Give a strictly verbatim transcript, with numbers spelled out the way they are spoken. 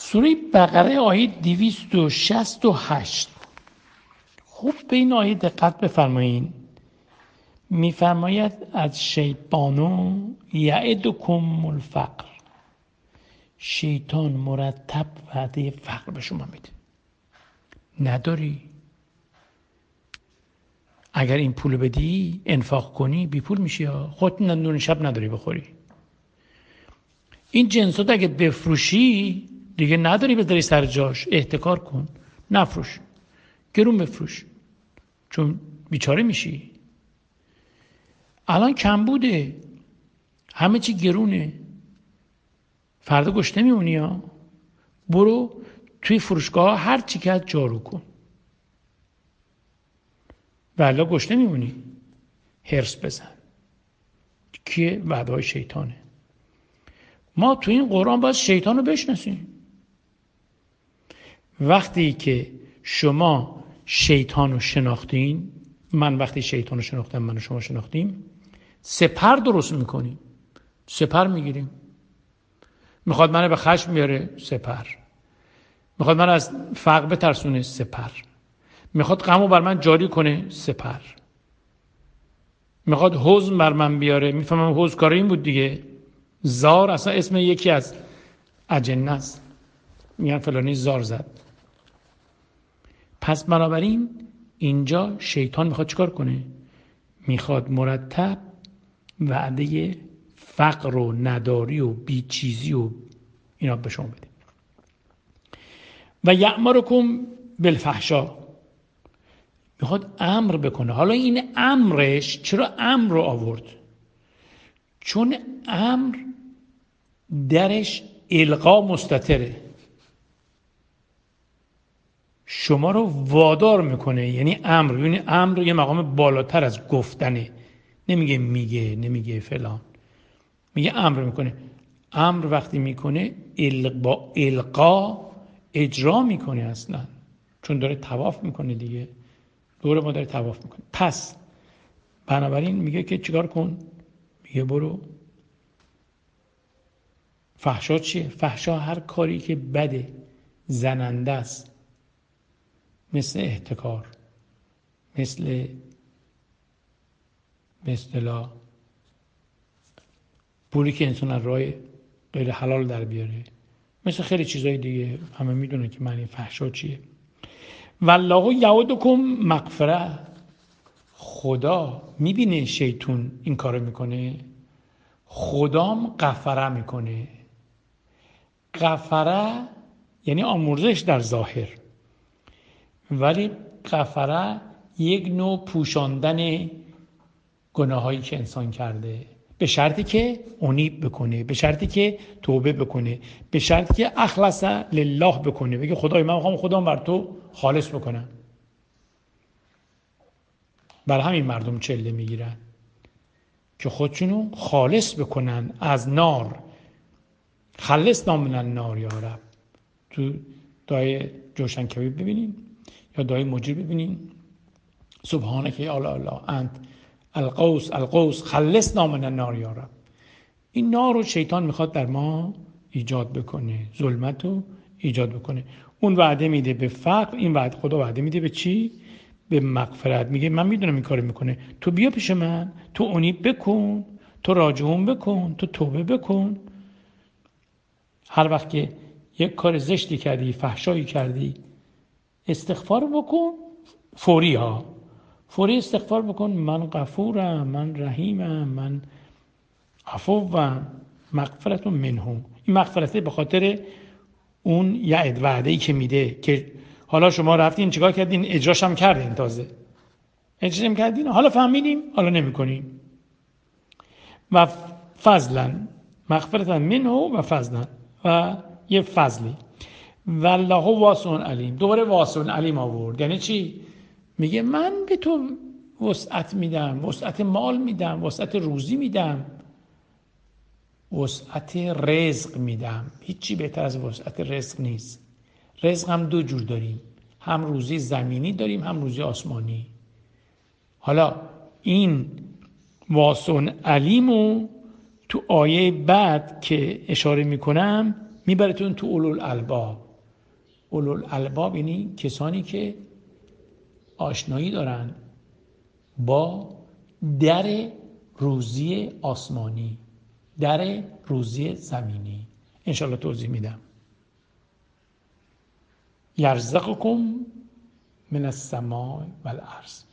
سوره بقره آیه دویست و شصت و هشت. خوب به این آیه دقت بفرمایید. میفرماید از شیطانو یعدکم الفقر، شیطان مرتب وعده فقر به شما میده. نداری، اگر این پول بدی انفاق کنی بی پول میشی، خودت نون شب نداری بخوری. این جنسات اگه بفروشی دیگه نداری بذاری سر جاش، احتکار کن، نفروش، گرون بفروش، چون بیچاره میشی. الان کم بوده، همه چی گرونه، فردا گشنه میمونی ها. برو توی فروشگاه هر چی که جارو کن، ولی گشنه میمونی. هرس بزن. کیه؟ وعده های شیطانه. ما تو این قرآن باید شیطان رو بشناسیم. وقتی که شما شیطان رو شناختین، من وقتی شیطان رو شناختم، من و شما شناختیم، سپر درست میکنیم، سپر میگیریم. میخواد منو به خشم بیاره، سپر. میخواد من از فقر بترسونه، سپر. میخواد غمو بر من جاری کنه، سپر. میخواد حزن بر من بیاره، میفهمم حزن کار این بود دیگه. زار اصلا اسم یکی از اجنه است، میگن فلانی زار زد. پس بنابراین اینجا شیطان میخواد چیکار کنه؟ میخواد مرتب وعده فقر و نداری و بیچیزی و اینا به شما بده. و یأمرکم بالفحشاء، میخواد امر بکنه. حالا این امرش، چرا امر رو آورد؟ چون امر درش القا مستتره، شما رو وادار میکنه. یعنی امر، یعنی امر یه مقام بالاتر از گفتنه. نمیگه میگه، نمیگه فلان، میگه امر میکنه. امر وقتی میکنه با القا اجرا میکنه اصلا، چون داره طواف میکنه دیگه، دور ما داره طواف میکنه. پس بنابراین میگه که چیکار کن؟ میگه برو. فحشا چیه؟ فحشا هر کاری که بده، زننده است، مثل احتکار، مثل به اصطلاح پولی که انسان از راه غیر حلال در بیاره، مثل خیلی چیزای دیگه. همه میدونن که معنی فحشا چیه. والله یعدکم مغفره، خدا میبینه شیطون این کارو میکنه، خدام غفره میکنه. غفره یعنی آمرزش در ظاهر، ولی غفره یک نوع پوشاندن گناهایی که انسان کرده، به شرطی که انیب بکنه، به شرطی که توبه بکنه، به شرطی که اخلص لله بکنه، بگه خدای من میخوام خودم بر تو خالص بکنم. بر همین مردم چله میگیرن که خودشونو خالص بکنن از نار. خلصنا من النار یا رب. تو دعای جوشن کبیر ببینین یا دعای مجیر ببینین، سبحانک یا الله انت القوس القوس خلصنا من النار یا رب. این نار رو شیطان میخواد در ما ایجاد بکنه، ظلمت رو ایجاد بکنه. اون وعده میده به فقر، این وعده خدا وعده میده به چی؟ به مغفرت. میگه من میدونم این کارو میکنه، تو بیا پیش من، تو انیب بکن، تو راجعون بکن، تو توبه بکن. هر وقت که یک کار زشتی کردی، فحشایی کردی، استغفار بکن. فوری ها، فوری استغفار بکن. من غفورم، من رحیمم، من عفوم، مغفرت منه. این مغفرته به خاطر اون یعد وعده‌ای که میده، که حالا شما رفتین چیکار کردین؟ اجراش هم کردین، تازه اجراش هم کردین، حالا فهمیدیم، حالا نمی‌کنیم. و فضلا، مغفرت منه و فضلا، و یه فضلی. والله واسع علیم. دوباره واسع علیم آورد. یعنی چی؟ میگه من به تو وسعت میدم، وسعت مال میدم، وسعت روزی میدم، وسعت رزق میدم. هیچی بهتر از وسعت رزق نیست. رزق هم دو جور داریم، هم روزی زمینی داریم، هم روزی آسمانی. حالا این واسع علیمو تو آیه بعد که اشاره میکنم میبرتون تو اولوالالباب. اولوالالباب یعنی کسانی که آشنایی دارن با در روزی آسمانی، در روزی زمینی. انشالله توضیح میدم. یرزقکم من السماء والارض.